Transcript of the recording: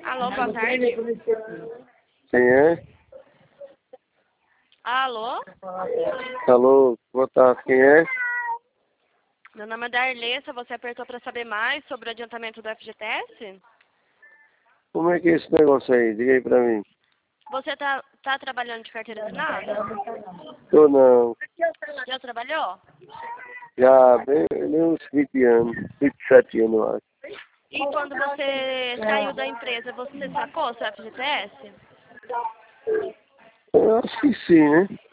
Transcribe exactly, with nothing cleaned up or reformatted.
Alô, boa tarde. Quem é? Alô? Alô, boa tarde, quem é? Meu nome é Darlessa, você apertou para saber mais sobre o adiantamento do F G T S? Como é que é esse negócio aí? Diga aí pra mim. Você tá, tá trabalhando de carteira assinada? Tô não. Já trabalhou? Já bem, bem uns vinte anos, vinte e sete anos, eu acho. E quando você saiu da empresa, você sacou seu F G T S? Eu acho que sim, né?